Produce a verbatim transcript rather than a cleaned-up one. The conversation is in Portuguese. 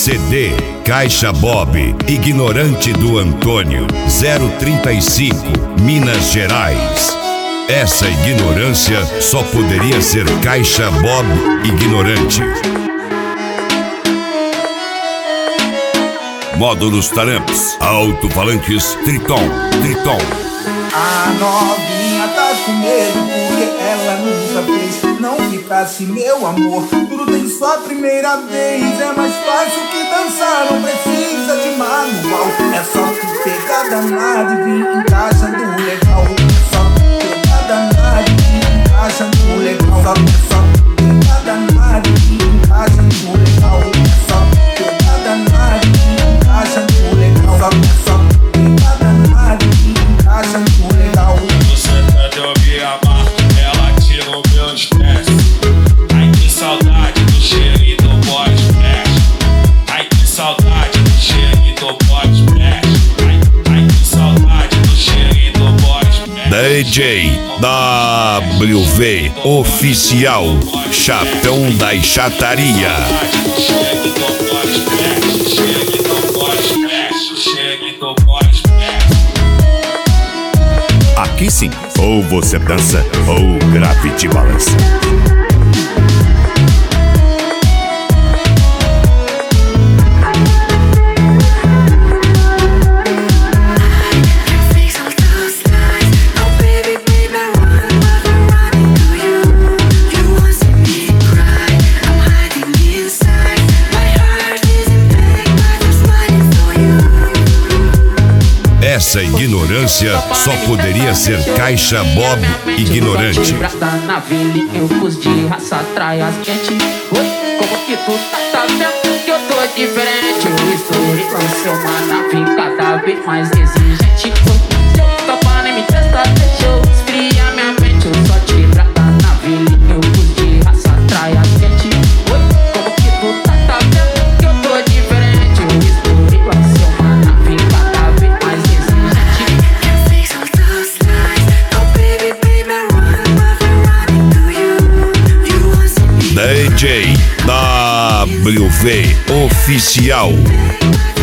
C D Caixa Bob, Ignorante do Antônio, zero trinta e cinco, Minas Gerais. Essa ignorância só poderia ser Caixa Bob Ignorante. Módulos Taramps, alto-falantes Triton, Triton. A novinha tá com medo porque ela nunca fez. Não ficasse meu amor, tudo tem sua primeira vez. É mais fácil que dançar, não precisa de manual. É só tu pegar danado e vir encaixando legal. É só tu pegar danado e vir encaixando legal. Só tu pegar danado e vir encaixando legal. É só tu pegar danado e vir encaixando legal. Só tu pegar danado e vir encaixando legal. Você pede eu me amar, ela tira o meu estresse. Ai que saudade do cheiro do body splash. Ai que saudade do cheiro do body splash. Ai, ai que saudade do cheiro do body splash. D J W V Oficial, Chapão da Chataria. Cheiro do body splash, cheiro do body splash, cheiro do body splash. Aqui sim, ou você dança ou o grafite balança. Essa ignorância só poderia ser Caixa Bob Ignorante. Na vila, eu pus de raça, atrai as gente. Oi, como que tu tá sabendo que eu tô diferente? Eu estourei, lancei uma nave cada vez mais exigente. Se eu topar nem me testa, deixa eu esfriar minha mente. Eu só te brata na vila, eu pus de raça, atrai as gente. Oi, como que tu tá sabendo que eu tô diferente? Eu estourei, lancei uma nave cada vez mais exigente. D J W V Oficial.